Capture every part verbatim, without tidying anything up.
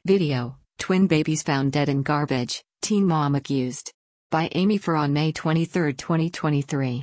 Video, twin babies found dead in garbage, teen mom accused. By Amy Farr on May twenty-third, twenty twenty-three.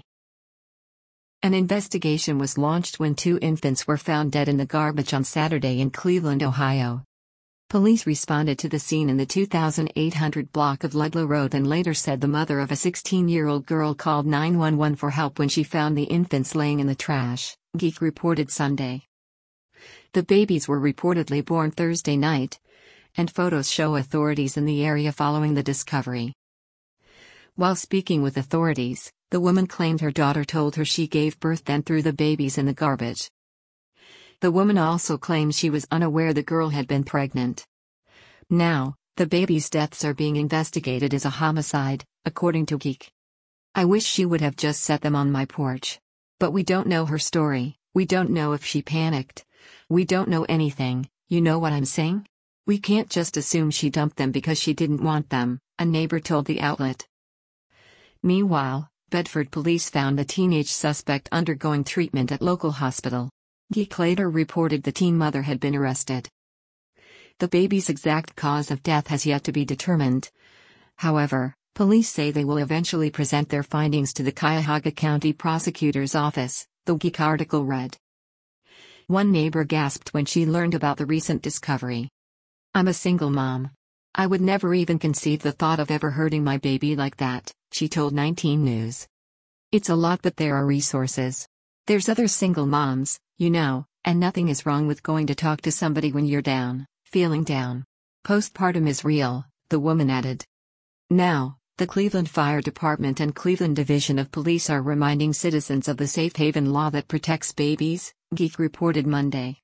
An investigation was launched when two infants were found dead in the garbage on Saturday in Cleveland, Ohio. Police responded to the scene in the two thousand eight hundred block of Ludlow Road and later said the mother of a sixteen-year-old girl called nine one one for help when she found the infants laying in the trash, Geek reported Sunday. The babies were reportedly born Thursday night, and photos show authorities in the area following the discovery. While speaking with authorities, the woman claimed her daughter told her she gave birth then threw the babies in the garbage. The woman also claimed she was unaware the girl had been pregnant. Now, the babies' deaths are being investigated as a homicide, according to Geek. I wish she would have just set them on my porch. But we don't know her story, we don't know if she panicked. We don't know anything, you know what I'm saying? We can't just assume she dumped them because she didn't want them, a neighbor told the outlet. Meanwhile, Bedford police found the teenage suspect undergoing treatment at local hospital. Geek later reported the teen mother had been arrested. The baby's exact cause of death has yet to be determined. However, police say they will eventually present their findings to the Cuyahoga County Prosecutor's Office, the Geek article read. One neighbor gasped when she learned about the recent discovery. I'm a single mom. I would never even conceive the thought of ever hurting my baby like that, she told nineteen News. It's a lot, but there are resources. There's other single moms, you know, and nothing is wrong with going to talk to somebody when you're down, feeling down. Postpartum is real, the woman added. Now, the Cleveland Fire Department and Cleveland Division of Police are reminding citizens of the safe haven law that protects babies, Geek reported Monday.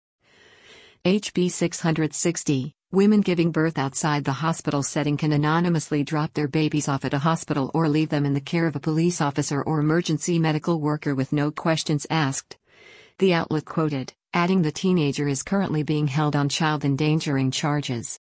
H B six sixty, women giving birth outside the hospital setting can anonymously drop their babies off at a hospital or leave them in the care of a police officer or emergency medical worker with no questions asked. The outlet quoted, adding the teenager is currently being held on child endangering charges.